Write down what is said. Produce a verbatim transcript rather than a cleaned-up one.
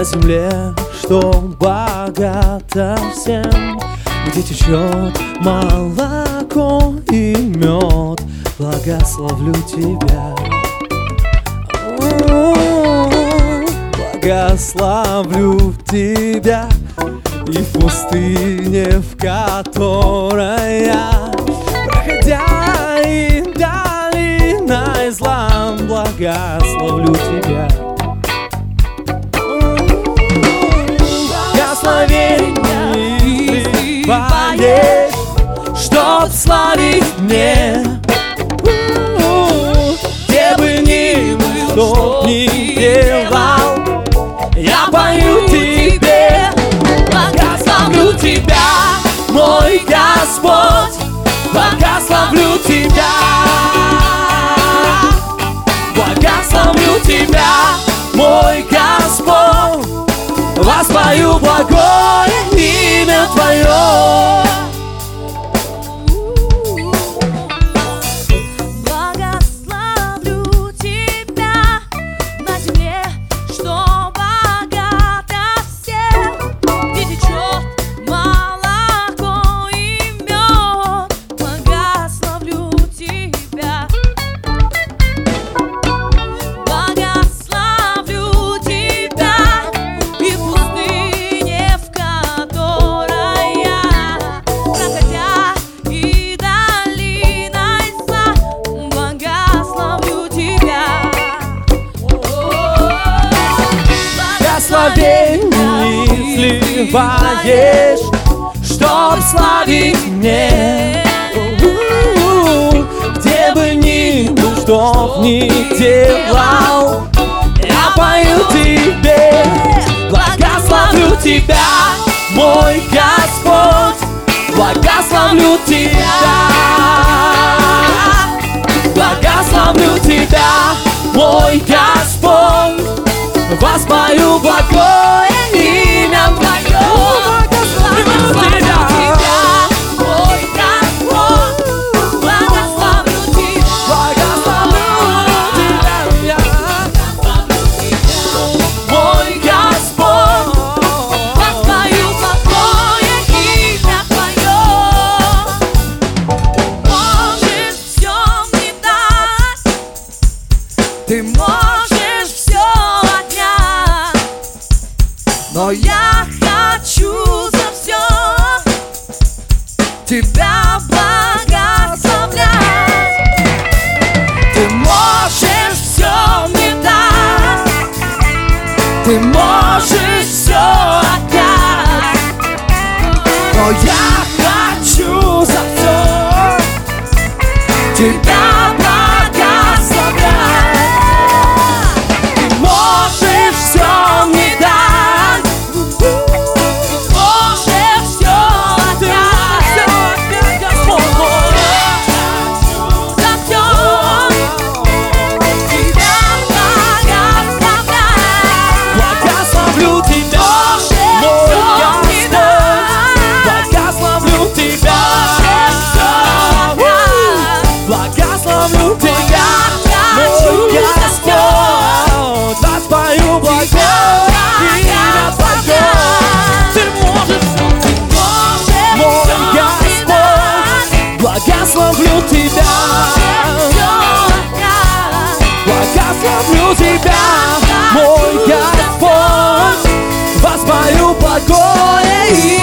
земле, что богата всем, где течет молоко и мед, благословлю тебя. Благословлю тебя и в пустыне, в которой я, проходя и долиной зла, благословлю тебя. Благословение изливаешь, чтоб славить мне, где бы ни был, что ни делал, я пою тебе. Благословлю тебя, мой Господь, благословлю тебя. Благословлю тебя, мой Господь, воспою благое имя Твое. Благословение изливаешь, чтоб славить мне, где бы ни был, что ни делал, я пою тебе. Благословлю тебя, мой Господь, благословлю тебя. Благословлю тебя, мой Господь, воспою благое имя Твое. Благословлю тебя, мой Господь, благословлю тебя. Благословлю тебя, мой Господь, воспою благое имя Твое. Можешь все мне дать, Ты можешь все, но я хочу за все Тебя благословлять. Ты можешь все мне дать, Ты можешь все отдать, но я хочу за все Тебя благословлять. Ты можешь все мне дать, благословлю тебя, благословлю тебя, мой Господь, воспою благое имя.